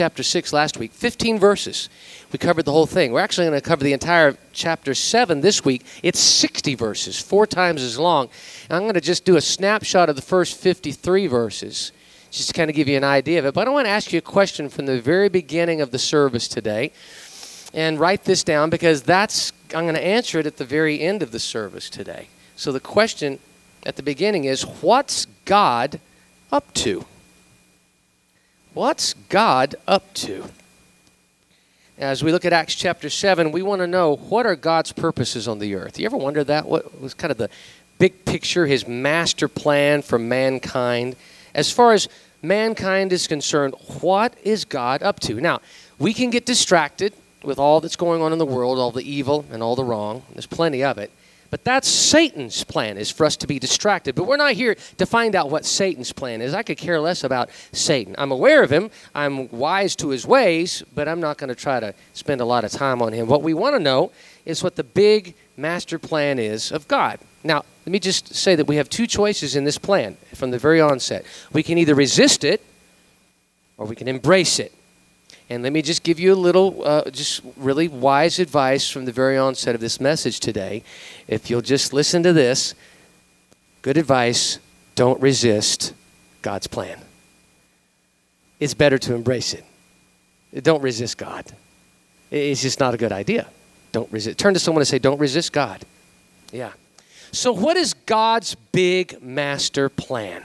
chapter 6 last week, 15 verses. We covered the whole thing. We're actually going to cover the entire chapter 7 this week. It's 60 verses, 4 times as long. And I'm going to just do a snapshot of the first 53 verses, just to kind of give you an idea of it. But I want to ask you a question from the very beginning of the service today. And write this down, because I'm going to answer it at the very end of the service today. So the question at the beginning is, what's God up to? What's God up to? As we look at Acts chapter 7, we want to know, what are God's purposes on the earth? You ever wonder that? What was kind of the big picture, his master plan for mankind? As far as mankind is concerned, what is God up to? Now, we can get distracted with all that's going on in the world, all the evil and all the wrong. There's plenty of it. But that's Satan's plan, is for us to be distracted. But we're not here to find out what Satan's plan is. I could care less about Satan. I'm aware of him. I'm wise to his ways, but I'm not going to try to spend a lot of time on him. What we want to know is what the big master plan is of God. Now, let me just say that we have 2 choices in this plan from the very onset. We can either resist it, or we can embrace it. And let me just give you a little, just really wise advice from the very onset of this message today. If you'll just listen to this, good advice: don't resist God's plan. It's better to embrace it. Don't resist God. It's just not a good idea. Don't resist. Turn to someone and say, don't resist God. Yeah. So what is God's big master plan?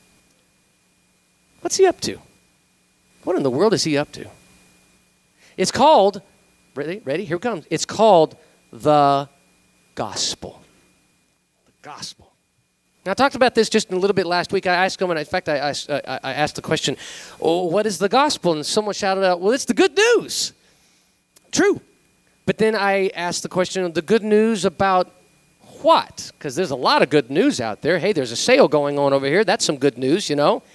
What's he up to? What in the world is he up to? It's called, ready? Here it comes. It's called the gospel. The gospel. Now, I talked about this just a little bit last week. I asked someone, in fact, I asked the question, oh, what is the gospel? And someone shouted out, well, it's the good news. True. But then I asked the question, the good news about what? Because there's a lot of good news out there. Hey, there's a sale going on over here. That's some good news, you know.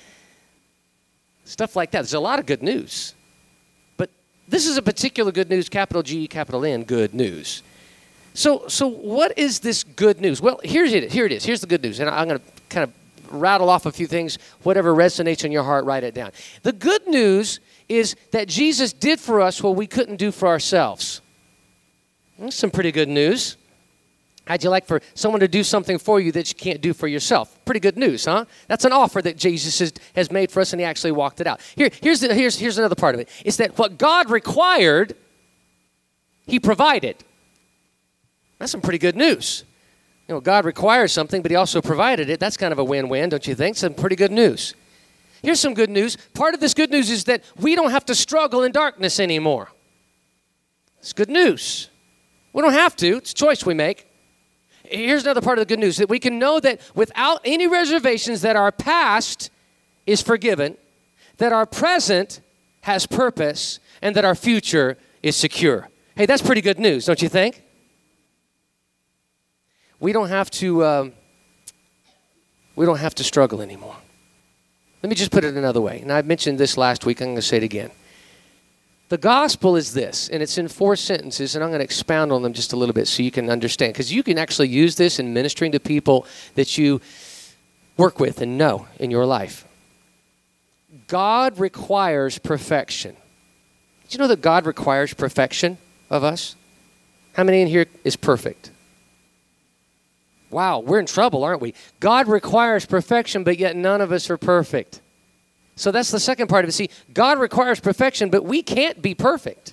Stuff like that. There's a lot of good news. This is a particular good news, capital G, capital N, good news. So what is this good news? Well, here it is. Here's the good news. And I'm going to kind of rattle off a few things. Whatever resonates in your heart, write it down. The good news is that Jesus did for us what we couldn't do for ourselves. That's some pretty good news. How'd you like for someone to do something for you that you can't do for yourself? Pretty good news, huh? That's an offer that Jesus has made for us, and he actually walked it out. Here's another part of it. It's that what God required, he provided. That's some pretty good news. You know, God requires something, but he also provided it. That's kind of a win-win, don't you think? Some pretty good news. Here's some good news. Part of this good news is that we don't have to struggle in darkness anymore. It's good news. We don't have to. It's a choice we make. Here's another part of the good news, that we can know that without any reservations that our past is forgiven, that our present has purpose, and that our future is secure. Hey, that's pretty good news, don't you think? We don't have to struggle anymore. Let me just put it another way. And I mentioned this last week. I'm going to say it again. The gospel is this, and it's in 4 sentences, and I'm going to expound on them just a little bit so you can understand, because you can actually use this in ministering to people that you work with and know in your life. God requires perfection. Did you know that God requires perfection of us? How many in here is perfect? Wow, we're in trouble, aren't we? God requires perfection, but yet none of us are perfect. So that's the second part of it. See, God requires perfection, but we can't be perfect.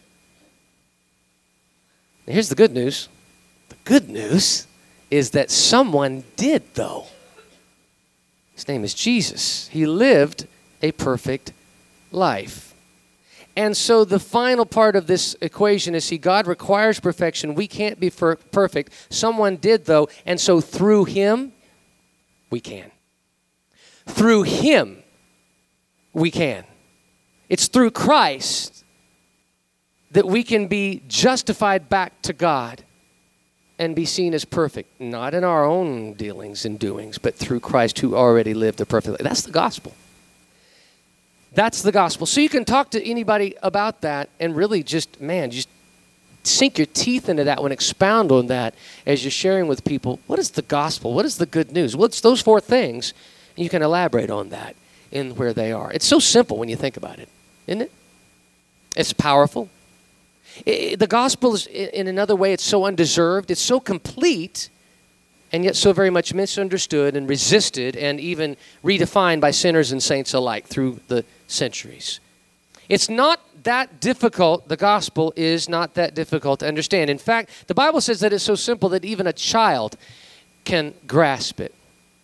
Now, here's the good news. The good news is that someone did, though. His name is Jesus. He lived a perfect life. And so the final part of this equation is, see, God requires perfection. We can't be perfect. Someone did, though, and so through him, we can. Through him, we can. It's through Christ that we can be justified back to God and be seen as perfect, not in our own dealings and doings, but through Christ who already lived a perfect life. That's the gospel. That's the gospel. So you can talk to anybody about that and really just sink your teeth into that one, expound on that as you're sharing with people. What is the gospel? What is the good news? Well, it's those 4 things, and you can elaborate on that in where they are. It's so simple when you think about it, isn't it? It's powerful. The gospel is, in another way, it's so undeserved. It's so complete, and yet so very much misunderstood and resisted and even redefined by sinners and saints alike through the centuries. It's not that difficult. The gospel is not that difficult to understand. In fact, the Bible says that it's so simple that even a child can grasp it.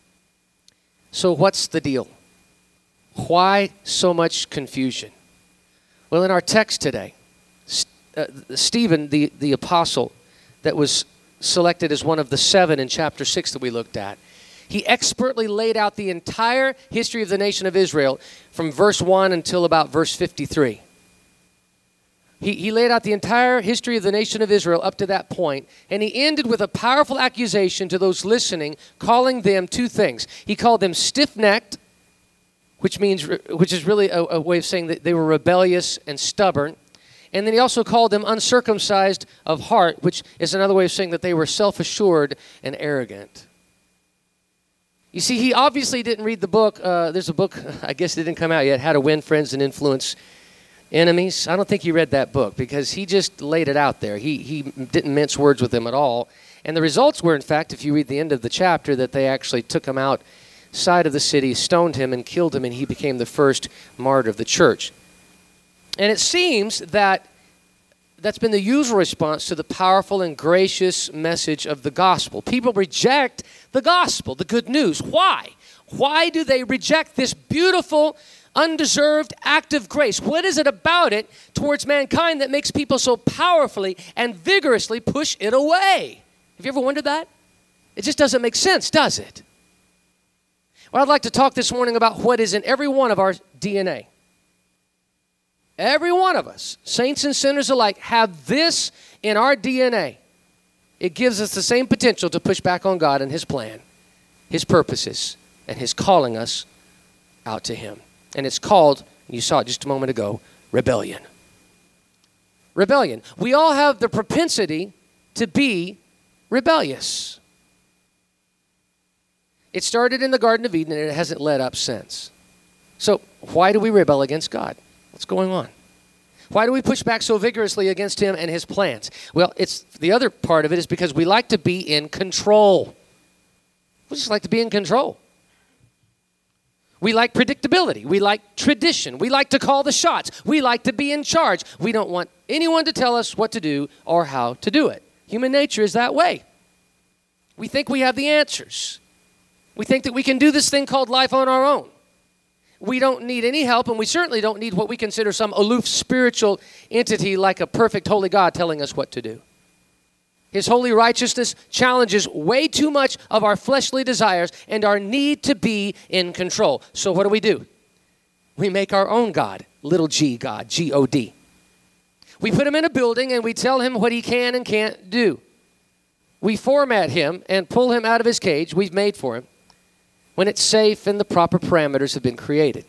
So what's the deal? Why so much confusion? Well, in our text today, Stephen, the apostle that was selected as one of the 7 in chapter 6 that we looked at, he expertly laid out the entire history of the nation of Israel from verse 1 until about verse 53. He laid out the entire history of the nation of Israel up to that point, and he ended with a powerful accusation to those listening, calling them 2 things. He called them stiff-necked, which is really a way of saying that they were rebellious and stubborn. And then he also called them uncircumcised of heart, which is another way of saying that they were self-assured and arrogant. You see, he obviously didn't read the book. There's a book, I guess it didn't come out yet, How to Win Friends and Influence Enemies. I don't think he read that book because he just laid it out there. He didn't mince words with them at all. And the results were, in fact, if you read the end of the chapter, that they actually took him outside of the city, stoned him, and killed him, and he became the first martyr of the church. And it seems that that's been the usual response to the powerful and gracious message of the gospel. People reject the gospel, the good news. Why? Why do they reject this beautiful, undeserved act of grace? What is it about it towards mankind that makes people so powerfully and vigorously push it away? Have you ever wondered that? It just doesn't make sense, does it? Well, I'd like to talk this morning about what is in every one of our DNA. Every one of us, saints and sinners alike, have this in our DNA. It gives us the same potential to push back on God and His plan, His purposes, and His calling us out to Him. And it's called, you saw it just a moment ago, rebellion. Rebellion. We all have the propensity to be rebellious. It started in the Garden of Eden and it hasn't let up since. So why do we rebel against God? What's going on? Why do we push back so vigorously against Him and His plans? Well, it's the other part of it is because we like to be in control. We just like to be in control. We like predictability. We like tradition. We like to call the shots. We like to be in charge. We don't want anyone to tell us what to do or how to do it. Human nature is that way. We think we have the answers. We think that we can do this thing called life on our own. We don't need any help, and we certainly don't need what we consider some aloof spiritual entity like a perfect holy God telling us what to do. His holy righteousness challenges way too much of our fleshly desires and our need to be in control. So what do? We make our own God, little g God, G-O-D. We put Him in a building and we tell Him what He can and can't do. We format Him and pull Him out of His cage we've made for Him when it's safe and the proper parameters have been created.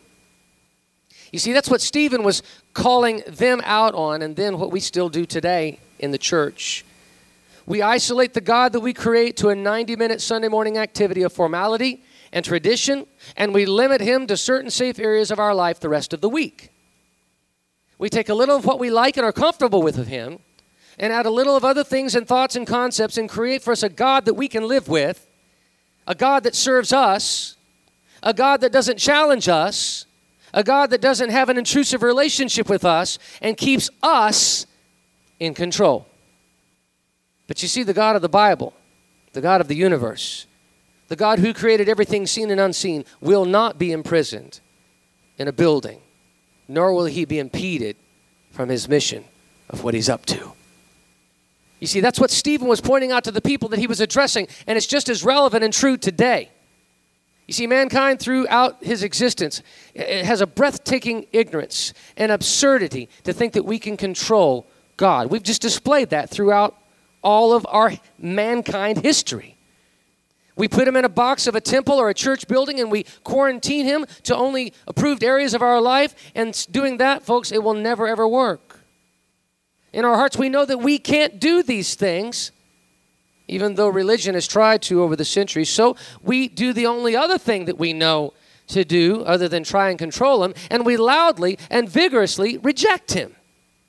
You see, that's what Stephen was calling them out on, and then what we still do today in the church. We isolate the God that we create to a 90-minute Sunday morning activity of formality and tradition, and we limit Him to certain safe areas of our life the rest of the week. We take a little of what we like and are comfortable with of Him, and add a little of other things and thoughts and concepts and create for us a God that we can live with, a God that serves us, a God that doesn't challenge us, a God that doesn't have an intrusive relationship with us and keeps us in control. But you see, the God of the Bible, the God of the universe, the God who created everything seen and unseen, will not be imprisoned in a building, nor will He be impeded from His mission of what He's up to. You see, that's what Stephen was pointing out to the people that he was addressing, and it's just as relevant and true today. You see, mankind throughout his existence, it has a breathtaking ignorance and absurdity to think that we can control God. We've just displayed that throughout all of our mankind history. We put Him in a box of a temple or a church building and we quarantine Him to only approved areas of our life, and doing that, folks, it will never ever work. In our hearts, we know that we can't do these things, even though religion has tried to over the centuries. So we do the only other thing that we know to do other than try and control Him, and we loudly and vigorously reject Him.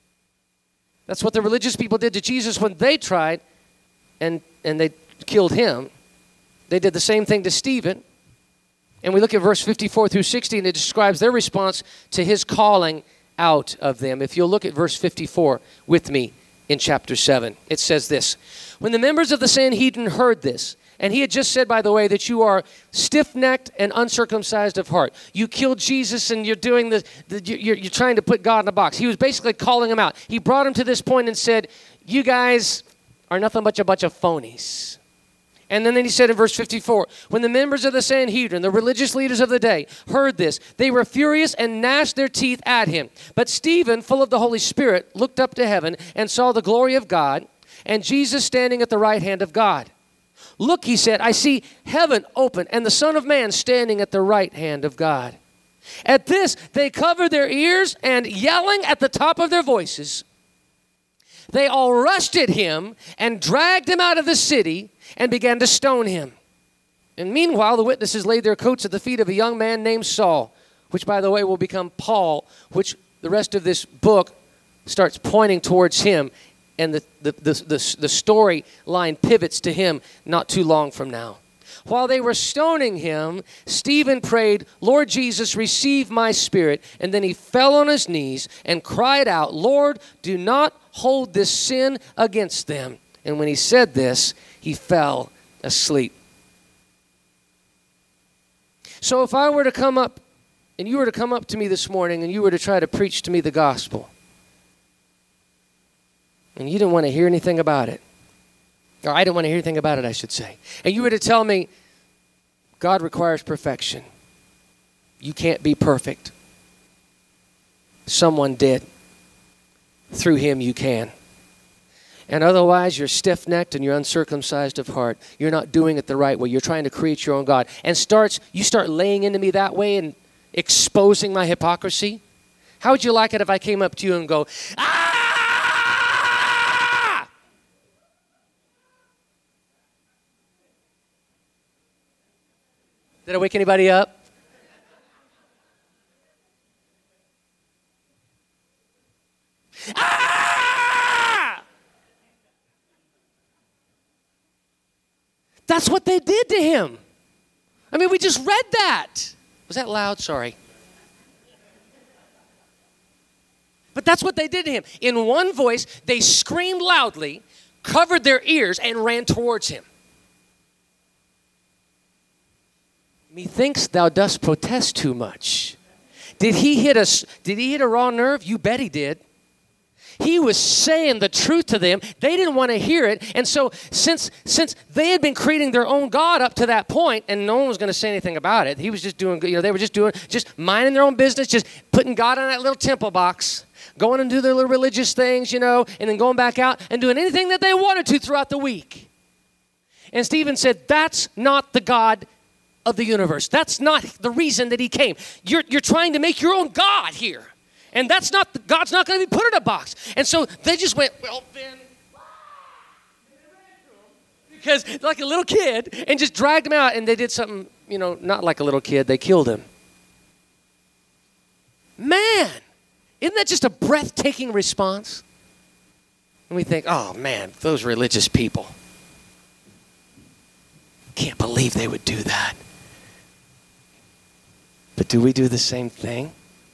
That's what the religious people did to Jesus when they tried and they killed him. They did the same thing to Stephen. And we look at verse 54 through 60, and it describes their response to his calling out of them. If you'll look at verse 54 with me in chapter 7, it says this. When the members of the Sanhedrin heard this, and he had just said, by the way, that you are stiff-necked and uncircumcised of heart. You killed Jesus and you're doing this, you're trying to put God in a box. He was basically calling them out. He brought them to this point and said, you guys are nothing but a bunch of phonies. And then he said in verse 54, when the members of the Sanhedrin, the religious leaders of the day, heard this, they were furious and gnashed their teeth at him. But Stephen, full of the Holy Spirit, looked up to heaven and saw the glory of God and Jesus standing at the right hand of God. Look, he said, I see heaven open and the Son of Man standing at the right hand of God. At this, they covered their ears and yelling at the top of their voices, they all rushed at him and dragged him out of the city and began to stone him. And meanwhile, the witnesses laid their coats at the feet of a young man named Saul, which, by the way, will become Paul, which the rest of this book starts pointing towards him. And the storyline pivots to him not too long from now. While they were stoning him, Stephen prayed, Lord Jesus, receive my spirit. And then he fell on his knees and cried out, Lord, do not hold this sin against them. And when he said this, he fell asleep. So if I were to come up, and you were to come up to me this morning, and you were to try to preach to me the gospel, and you didn't want to hear anything about it, or I didn't want to hear anything about it, I should say, and you were to tell me, God requires perfection. You can't be perfect. Someone did. Through him you can. And otherwise, you're stiff-necked and you're uncircumcised of heart. You're not doing it the right way. You're trying to create your own God. And you start laying into me that way and exposing my hypocrisy. How would you like it if I came up to you and go, ah! Did I wake anybody up? Ah! That's what they did to him. I mean, we just read that. Was that loud? Sorry. But that's what they did to him. In one voice, they screamed loudly, covered their ears, and ran towards him. Methinks thou dost protest too much. Did he hit a raw nerve? You bet he did. He was saying the truth to them. They didn't want to hear it. And so since they had been creating their own God up to that point, and no one was going to say anything about it, he was just doing, they were just minding their own business, just putting God in that little temple box, going and do their little religious things, and then going back out and doing anything that they wanted to throughout the week. And Stephen said, that's not the God of the universe. That's not the reason that he came. You're trying to make your own God here. And God's not going to be put in a box. And so they just went, well, then, because like a little kid, and just dragged him out. And they did something, not like a little kid. They killed him. Man, isn't that just a breathtaking response? And we think, oh, man, those religious people. Can't believe they would do that. But do we do the same thing?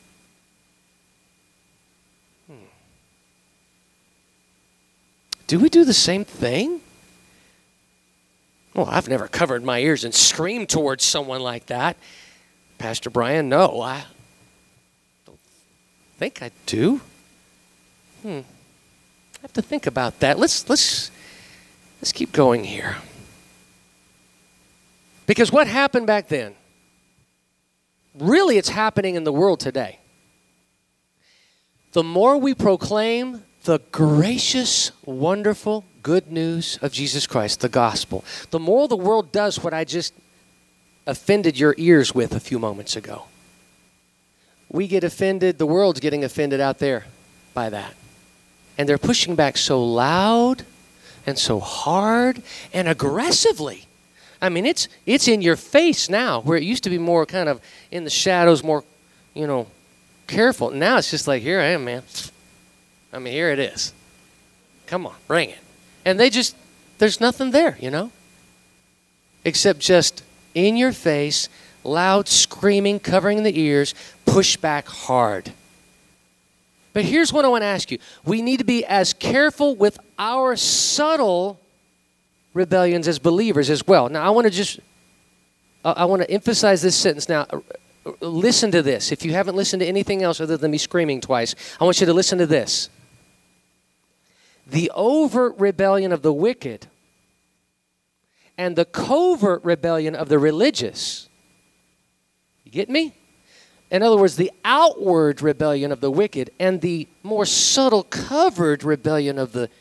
Do we do the same thing? Well, I've never covered my ears and screamed towards someone like that. Pastor Brian, no, I don't think I do. I have to think about that. Let's keep going here. Because what happened back then, really it's happening in the world today. The more we proclaim the gracious, wonderful, good news of Jesus Christ, the gospel, the more the world does what I just offended your ears with a few moments ago. We get offended, the world's getting offended out there by that. And they're pushing back so loud and so hard and aggressively. I mean, it's in your face now, where it used to be more kind of in the shadows, more, careful. Now it's just like, here I am, man. I mean, here it is. Come on, bring it. And there's nothing there, except just in your face, loud screaming, covering the ears, push back hard. But here's what I want to ask you. We need to be as careful with our subtle rebellions as believers as well. Now, I want to emphasize this sentence. Now, listen to this. If you haven't listened to anything else other than me screaming twice, I want you to listen to this. The overt rebellion of the wicked and the covert rebellion of the religious. You get me? In other words, the outward rebellion of the wicked and the more subtle covered rebellion of the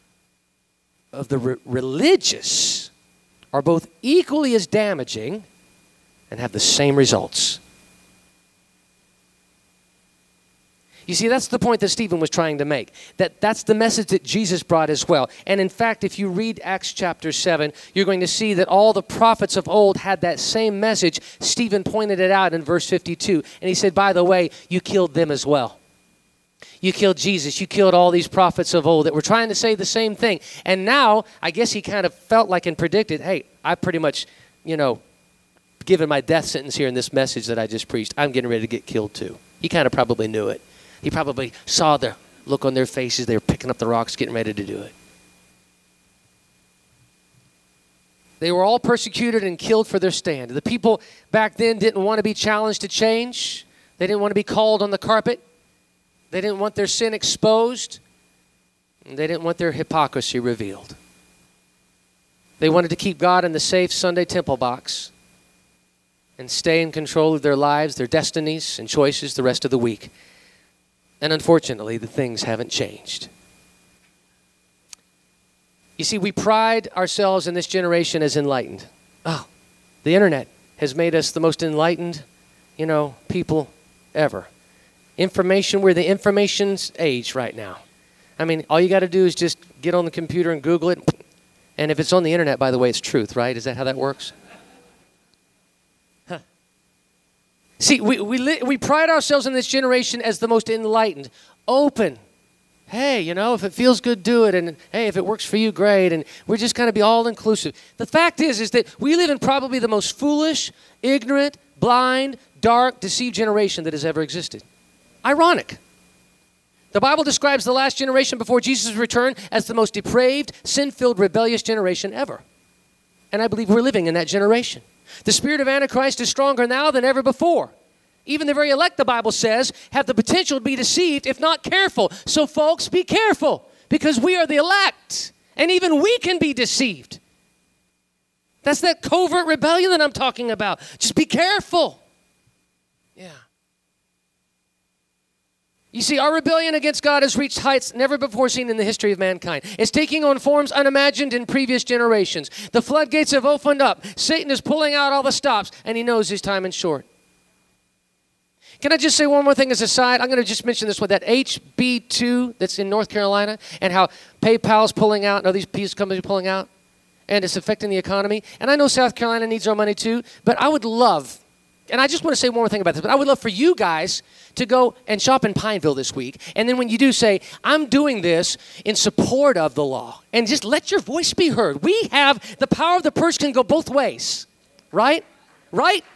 religious are both equally as damaging and have the same results. You see, that's the point that Stephen was trying to make. That's the message that Jesus brought as well. And in fact, if you read Acts chapter 7, you're going to see that all the prophets of old had that same message. Stephen pointed it out in verse 52. And he said, by the way, you killed them as well. You killed Jesus. You killed all these prophets of old that were trying to say the same thing. And now, I guess he kind of felt like and predicted, hey, I pretty much, given my death sentence here in this message that I just preached, I'm getting ready to get killed too. He kind of probably knew it. He probably saw the look on their faces. They were picking up the rocks, getting ready to do it. They were all persecuted and killed for their stand. The people back then didn't want to be challenged to change. They didn't want to be called on the carpet. They didn't want their sin exposed. And they didn't want their hypocrisy revealed. They wanted to keep God in the safe Sunday temple box and stay in control of their lives, their destinies, and choices the rest of the week. And unfortunately, the things haven't changed. You see, we pride ourselves in this generation as enlightened. Oh, the internet has made us the most enlightened, people ever. Information, we're the information's age right now. I mean, all you got to do is just get on the computer and Google it. And if it's on the internet, by the way, it's truth, right? Is that how that works? See, we pride ourselves in this generation as the most enlightened, open. Hey, if it feels good, do it. And hey, if it works for you, great. And we're just going to be all-inclusive. The fact is that we live in probably the most foolish, ignorant, blind, dark, deceived generation that has ever existed. Ironic. The Bible describes the last generation before Jesus' return as the most depraved, sin-filled, rebellious generation ever. And I believe we're living in that generation. The spirit of Antichrist is stronger now than ever before. Even the very elect, the Bible says, have the potential to be deceived if not careful. So folks, be careful, because we are the elect, and even we can be deceived. That's that covert rebellion that I'm talking about. Just be careful. Yeah. You see, our rebellion against God has reached heights never before seen in the history of mankind. It's taking on forms unimagined in previous generations. The floodgates have opened up. Satan is pulling out all the stops, and he knows his time is short. Can I just say one more thing as a side? I'm going to just mention this one, that HB2 that's in North Carolina, and how PayPal's pulling out, and all these peace companies are pulling out, and it's affecting the economy. And I know South Carolina needs our money too, but I would love, and I just want to say one more thing about this, but I would love for you guys to go and shop in Pineville this week. And then when you do, say, I'm doing this in support of the law. And just let your voice be heard. We have the power of the purse can go both ways. Right? Right?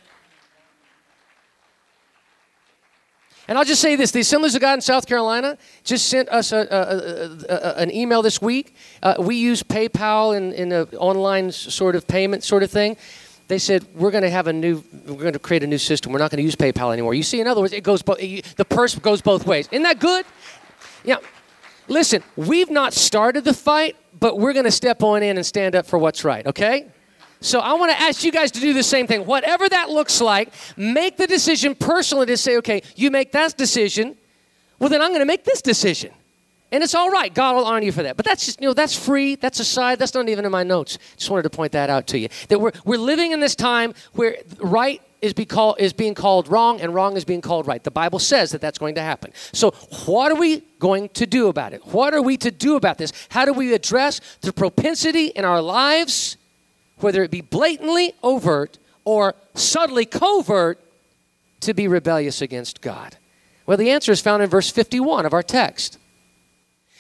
And I'll just say this. The Assemblies of God in South Carolina just sent us an email this week. We use PayPal in an online sort of payment sort of thing. They said, we're going to create a new system. We're not going to use PayPal anymore. You see, in other words, the purse goes both ways. Isn't that good? Yeah. Listen, we've not started the fight, but we're going to step on in and stand up for what's right, okay? So I want to ask you guys to do the same thing. Whatever that looks like, make the decision personally to say, okay, you make that decision, well, then I'm going to make this decision. And it's all right. God will honor you for that. But that's just, that's free. That's aside. That's not even in my notes. Just wanted to point that out to you. That we're living in this time where right is being called wrong and wrong is being called right. The Bible says that that's going to happen. So what are we going to do about it? What are we to do about this? How do we address the propensity in our lives, whether it be blatantly overt or subtly covert, to be rebellious against God? Well, the answer is found in verse 51 of our text.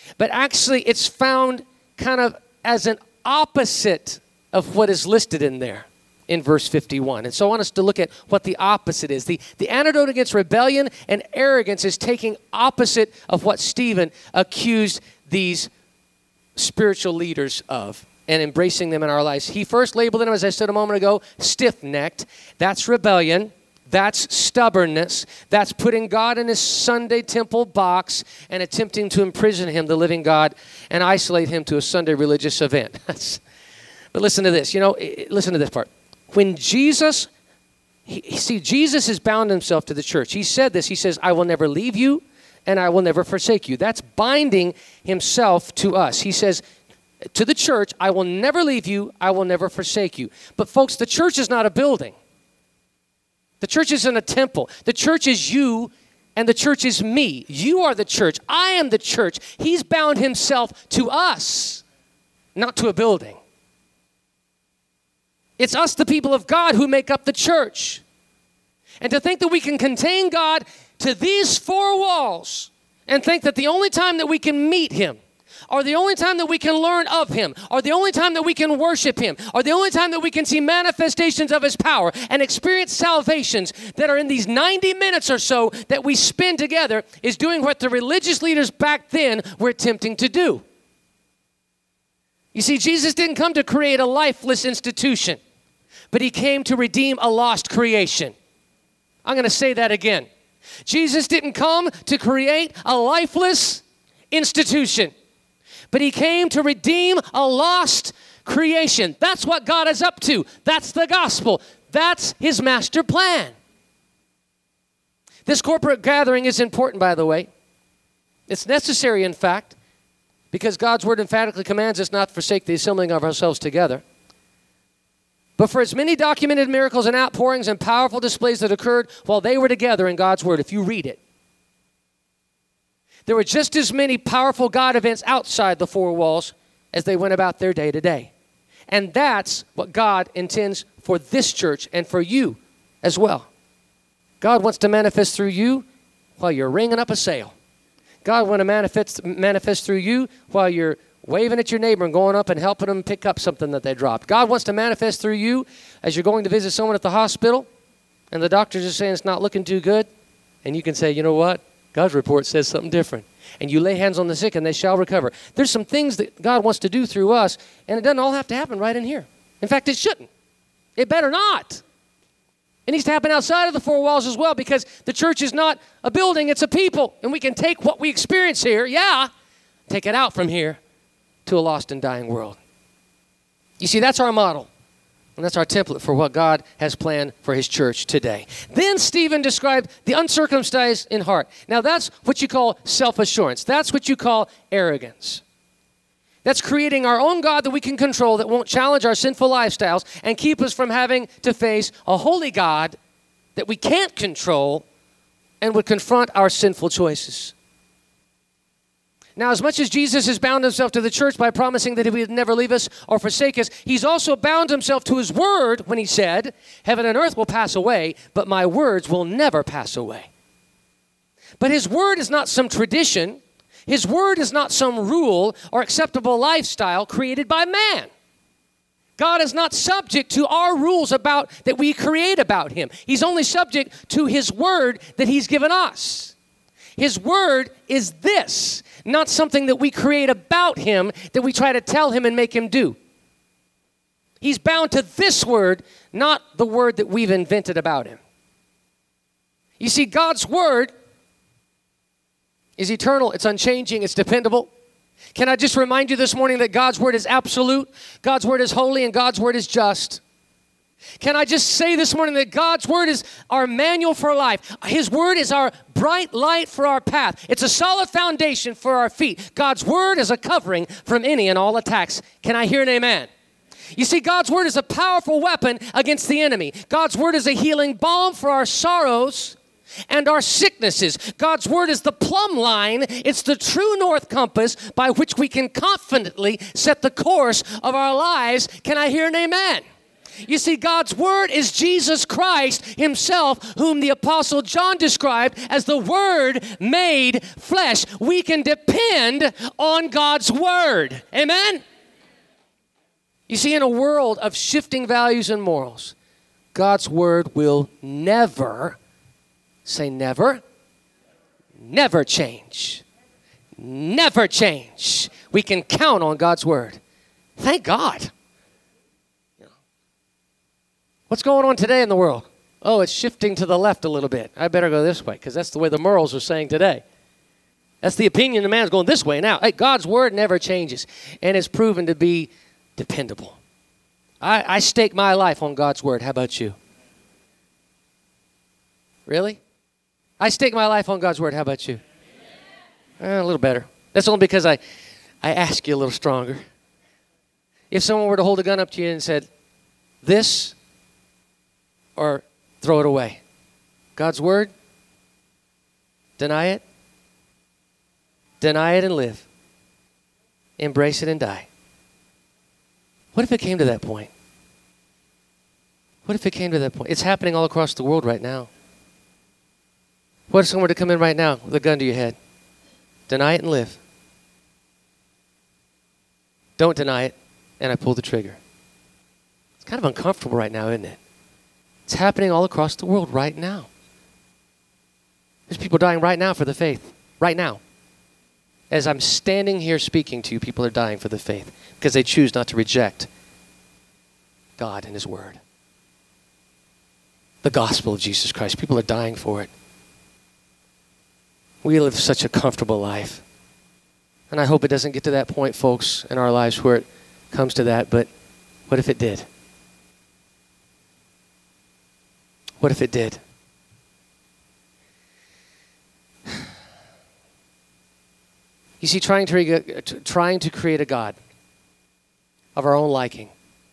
But actually, it's found kind of as an opposite of what is listed in there in verse 51. And so I want us to look at what the opposite is. The antidote against rebellion and arrogance is taking opposite of what Stephen accused these spiritual leaders of and embracing them in our lives. He first labeled them, as I said a moment ago, stiff-necked. That's rebellion. That's stubbornness. That's putting God in his Sunday temple box and attempting to imprison him, the living God, and isolate him to a Sunday religious event. But listen to this. Listen to this part. When Jesus, Jesus has bound himself to the church. He said this. He says, I will never leave you and I will never forsake you. That's binding himself to us. He says to the church, I will never leave you. I will never forsake you. But folks, the church is not a building. The church isn't a temple. The church is you and the church is me. You are the church. I am the church. He's bound himself to us, not to a building. It's us, the people of God, who make up the church. And to think that we can contain God to these four walls and think that the only time that we can meet him, or the only time that we can learn of him, or the only time that we can worship him, or the only time that we can see manifestations of his power and experience salvations that are in these 90 minutes or so that we spend together is doing what the religious leaders back then were attempting to do. You see, Jesus didn't come to create a lifeless institution, but he came to redeem a lost creation. I'm going to say that again. Jesus didn't come to create a lifeless institution, but he came to redeem a lost creation. That's what God is up to. That's the gospel. That's his master plan. This corporate gathering is important, by the way. It's necessary, in fact, because God's word emphatically commands us not to forsake the assembling of ourselves together. But for as many documented miracles and outpourings and powerful displays that occurred while they were together in God's word, if you read it, there were just as many powerful God events outside the four walls as they went about their day to day. And that's what God intends for this church and for you as well. God wants to manifest through you while you're ringing up a sail. God wants to manifest through you while you're waving at your neighbor and going up and helping them pick up something that they dropped. God wants to manifest through you as you're going to visit someone at the hospital and the doctor's just saying it's not looking too good. And you can say, you know what? God's report says something different. And you lay hands on the sick and they shall recover. There's some things that God wants to do through us, and it doesn't all have to happen right in here. In fact, it shouldn't. It better not. It needs to happen outside of the four walls as well, because the church is not a building, it's a people. And we can take what we experience here, take it out from here to a lost and dying world. You see, that's our model. And that's our template for what God has planned for his church today. Then Stephen described the uncircumcised in heart. Now that's what you call self-assurance. That's what you call arrogance. That's creating our own God that we can control, that won't challenge our sinful lifestyles and keep us from having to face a holy God that we can't control and would confront our sinful choices. Now, as much as Jesus has bound himself to the church by promising that he would never leave us or forsake us, he's also bound himself to his word when he said, heaven and earth will pass away, but my words will never pass away. But his word is not some tradition. His word is not some rule or acceptable lifestyle created by man. God is not subject to our rules that we create about him. He's only subject to his word that he's given us. His word is this, not something that we create about him that we try to tell him and make him do. He's bound to this word, not the word that we've invented about him. You see, God's word is eternal, it's unchanging, it's dependable. Can I just remind you this morning that God's word is absolute, God's word is holy, and God's word is just. Can I just say this morning that God's word is our manual for life. His word is our bright light for our path. It's a solid foundation for our feet. God's word is a covering from any and all attacks. Can I hear an amen? You see, God's word is a powerful weapon against the enemy. God's word is a healing balm for our sorrows and our sicknesses. God's word is the plumb line. It's the true north compass by which we can confidently set the course of our lives. Can I hear an amen? You see, God's Word is Jesus Christ himself, whom the Apostle John described as the Word made flesh. We can depend on God's Word. Amen? You see, in a world of shifting values and morals, God's Word will never, say never, never change. Never change. We can count on God's Word. Thank God. What's going on today in the world? Oh, it's shifting to the left a little bit. I better go this way because that's the way the morals are saying today. That's the opinion of man's going this way now. Hey, God's Word never changes, and it's proven to be dependable. I stake my life on God's Word. How about you? Really? I stake my life on God's Word. How about you? A little better. That's only because I ask you a little stronger. If someone were to hold a gun up to you and said, this or throw it away. God's Word, deny it and live. Embrace it and die. What if it came to that point? What if it came to that point? It's happening all across the world right now. What if someone were to come in right now with a gun to your head? Deny it and live. Don't deny it, and I pull the trigger. It's kind of uncomfortable right now, isn't it? It's happening all across the world right now. There's people dying right now for the faith. Right now. As I'm standing here speaking to you, people are dying for the faith because they choose not to reject God and His Word. The gospel of Jesus Christ. People are dying for it. We live such a comfortable life. And I hope it doesn't get to that point, folks, in our lives where it comes to that, but what if it did? What if it did? You see, trying to create a God of our own liking.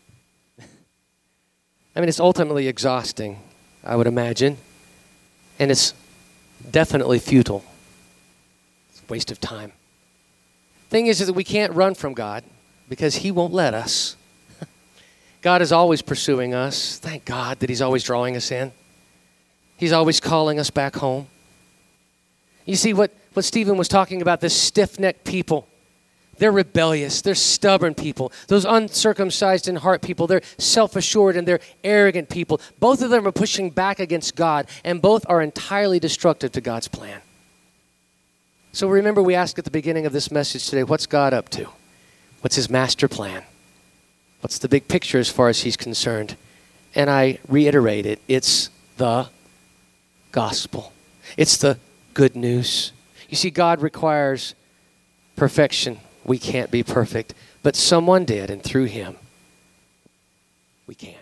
I mean, it's ultimately exhausting, I would imagine. And it's definitely futile. It's a waste of time. Thing is that we can't run from God because He won't let us. God is always pursuing us. Thank God that He's always drawing us in. He's always calling us back home. You see what Stephen was talking about, this stiff-necked people. They're rebellious. They're stubborn people. Those uncircumcised in heart people, they're self-assured and they're arrogant people. Both of them are pushing back against God, and both are entirely destructive to God's plan. So remember, we asked at the beginning of this message today, what's God up to? What's His master plan? What's the big picture as far as He's concerned? And I reiterate it. It's the gospel. It's the good news. You see, God requires perfection. We can't be perfect, but someone did, and through Him, we can.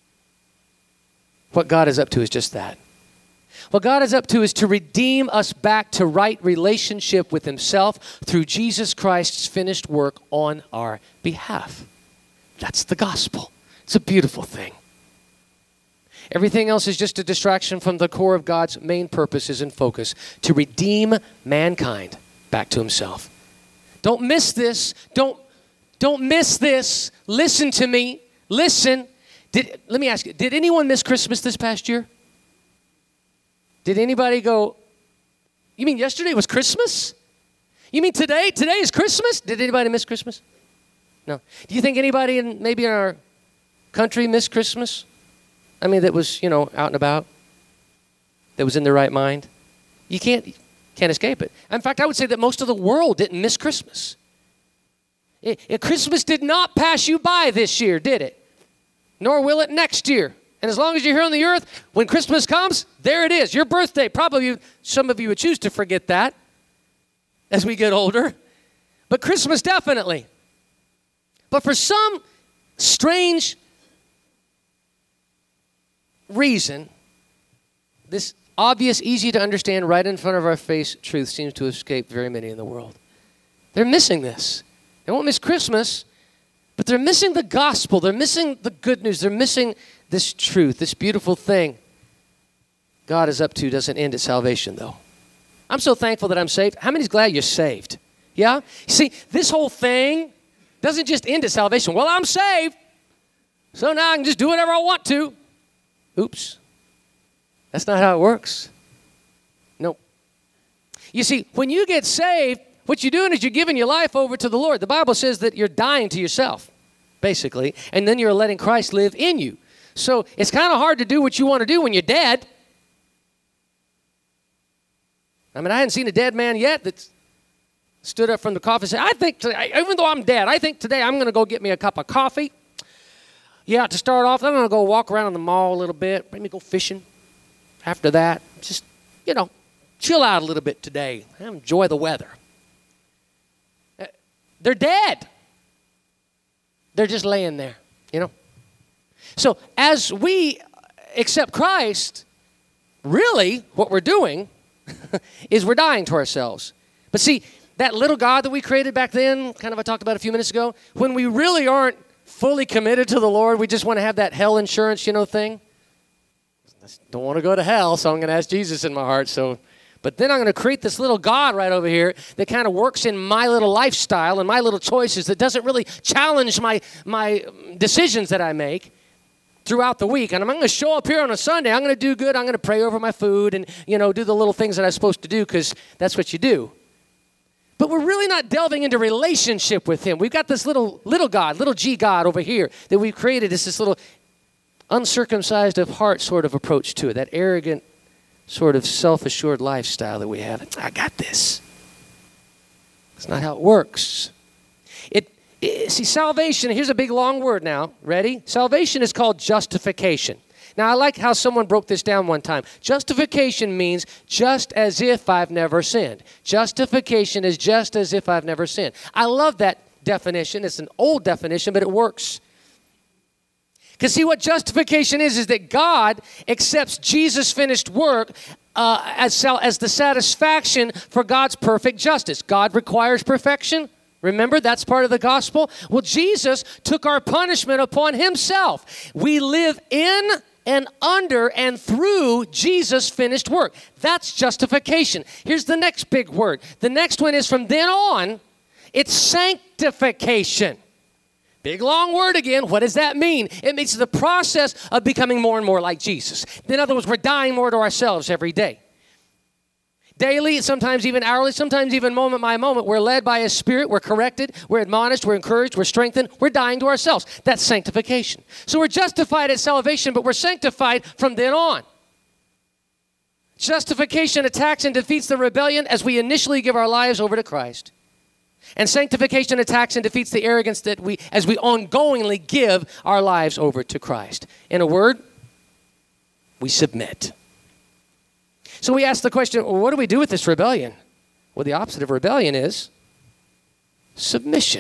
What God is up to is just that. What God is up to is to redeem us back to right relationship with Himself through Jesus Christ's finished work on our behalf. That's the gospel. It's a beautiful thing. Everything else is just a distraction from the core of God's main purposes and focus, to redeem mankind back to Himself. Don't miss this. Don't miss this. Listen to me. Listen. Let me ask you, did anyone miss Christmas this past year? Did anybody go, you mean yesterday was Christmas? You mean today? Today is Christmas? Did anybody miss Christmas? No. Do you think anybody maybe in our country missed Christmas? I mean, that was, out and about, that was in their right mind. You can't escape it. In fact, I would say that most of the world didn't miss Christmas. Christmas did not pass you by this year, did it? Nor will it next year. And as long as you're here on the earth, when Christmas comes, there it is, your birthday. Probably some of you would choose to forget that as we get older. But Christmas, definitely. But for some strange reason, this obvious, easy to understand, right in front of our face truth seems to escape very many in the world. They're missing this. They won't miss Christmas, but they're missing the gospel. They're missing the good news. They're missing this truth, this beautiful thing God is up to doesn't end at salvation, though. I'm so thankful that I'm saved. How many's glad you're saved? Yeah? See, this whole thing doesn't just end at salvation. Well, I'm saved. So now I can just do whatever I want to. Oops. That's not how it works. Nope. You see, when you get saved, what you're doing is you're giving your life over to the Lord. The Bible says that you're dying to yourself, basically, and then you're letting Christ live in you. So it's kind of hard to do what you want to do when you're dead. I mean, I hadn't seen a dead man yet that stood up from the coffin and said, I think today, even though I'm dead, I think today I'm going to go get me a cup of coffee. Yeah, to start off, I'm going to go walk around the mall a little bit, maybe go fishing. After that, just, chill out a little bit today. Enjoy the weather. They're dead. They're just laying there, So as we accept Christ, really what we're doing is we're dying to ourselves. But see, that little God that we created back then, kind of I talked about a few minutes ago, when we really aren't fully committed to the Lord, we just want to have that hell insurance, thing. I don't want to go to hell, so I'm going to ask Jesus in my heart. But then I'm going to create this little God right over here that kind of works in my little lifestyle and my little choices that doesn't really challenge my decisions that I make throughout the week. And I'm going to show up here on a Sunday. I'm going to do good. I'm going to pray over my food and, do the little things that I'm supposed to do because that's what you do. But we're really not delving into relationship with him. We've got this little God, little G God over here that we've created as this little uncircumcised of heart sort of approach to it, that arrogant sort of self-assured lifestyle that we have. I got this. That's not how it works. See, salvation, here's a big long word now. Ready? Salvation is called justification. Now, I like how someone broke this down one time. Justification means just as if I've never sinned. Justification is just as if I've never sinned. I love that definition. It's an old definition, but it works. Because see, what justification is that God accepts Jesus' finished work as the satisfaction for God's perfect justice. God requires perfection. Remember, that's part of the gospel. Well, Jesus took our punishment upon himself. We live in and under and through Jesus' finished work. That's justification. Here's the next big word. The next one is from then on, it's sanctification. Big long word again. What does that mean? It means the process of becoming more and more like Jesus. In other words, we're dying more to ourselves every day. Daily, sometimes even hourly, sometimes even moment by moment, we're led by his Spirit, we're corrected, we're admonished, we're encouraged, we're strengthened, we're dying to ourselves. That's sanctification. So we're justified at salvation, but we're sanctified from then on. Justification attacks and defeats the rebellion as we initially give our lives over to Christ. And sanctification attacks and defeats the arrogance that as we ongoingly give our lives over to Christ. In a word, we submit. So we ask the question, well, what do we do with this rebellion? Well, the opposite of rebellion is submission.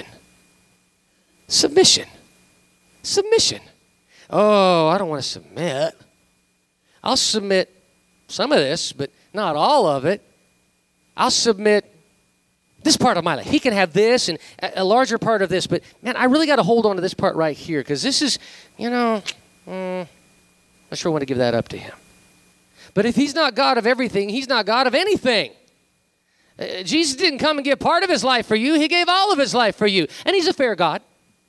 Submission. Submission. Oh, I don't want to submit. I'll submit some of this, but not all of it. I'll submit this part of my life. He can have this and a larger part of this, but man, I really got to hold on to this part right here because this is, I sure want to give that up to him. But if he's not God of everything, he's not God of anything. Jesus didn't come and give part of his life for you. He gave all of his life for you. And he's a fair God.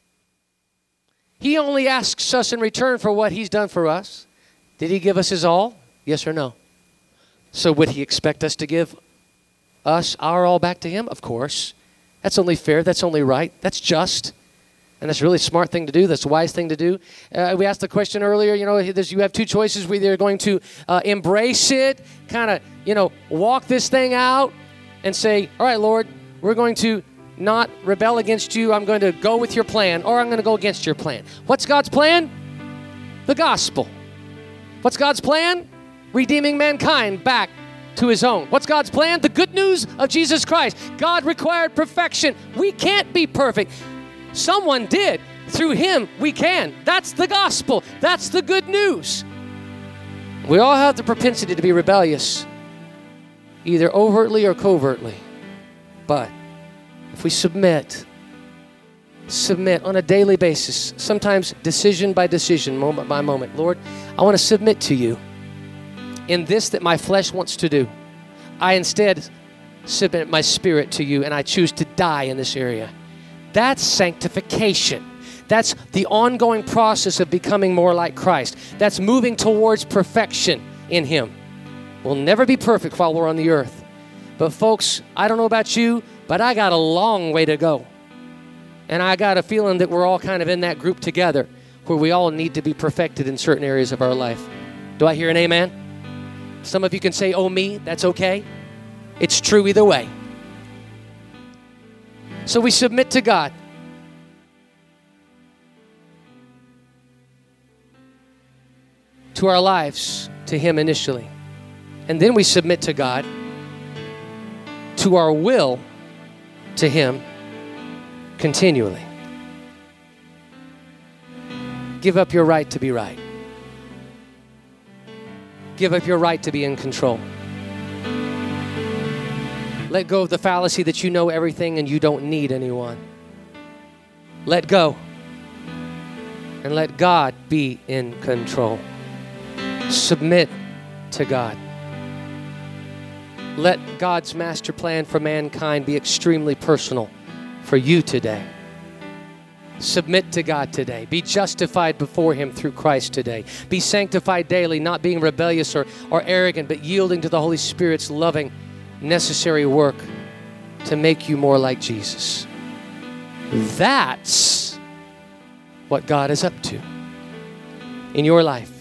He only asks us in return for what he's done for us. Did he give us his all? Yes or no? So would he expect us to give us our all back to him? Of course. That's only fair. That's only right. That's just. And that's a really smart thing to do. That's a wise thing to do. We asked the question earlier, you have two choices. We're either going to embrace it, kind of, walk this thing out and say, all right, Lord, we're going to not rebel against you. I'm going to go with your plan, or I'm going to go against your plan. What's God's plan? The gospel. What's God's plan? Redeeming mankind back to his own. What's God's plan? The good news of Jesus Christ. God required perfection. We can't be perfect. Someone did. Through him, we can. That's the gospel. That's the good news. We all have the propensity to be rebellious, either overtly or covertly. But if we submit on a daily basis, sometimes decision by decision, moment by moment, Lord, I want to submit to you in this that my flesh wants to do. I instead submit my spirit to you, and I choose to die in this area. That's sanctification. That's the ongoing process of becoming more like Christ. That's moving towards perfection in Him. We'll never be perfect while we're on the earth. But folks, I don't know about you, but I got a long way to go. And I got a feeling that we're all kind of in that group together where we all need to be perfected in certain areas of our life. Do I hear an amen? Some of you can say, oh, me, that's okay. It's true either way. So we submit to God. To our lives, to Him initially. And then we submit to God, to our will, to Him continually. Give up your right to be right. Give up your right to be in control. Let go of the fallacy that you know everything and you don't need anyone. Let go. And let God be in control. Submit to God. Let God's master plan for mankind be extremely personal for you today. Submit to God today. Be justified before Him through Christ today. Be sanctified daily, not being rebellious or arrogant, but yielding to the Holy Spirit's loving, necessary work to make you more like Jesus. That's what God is up to in your life.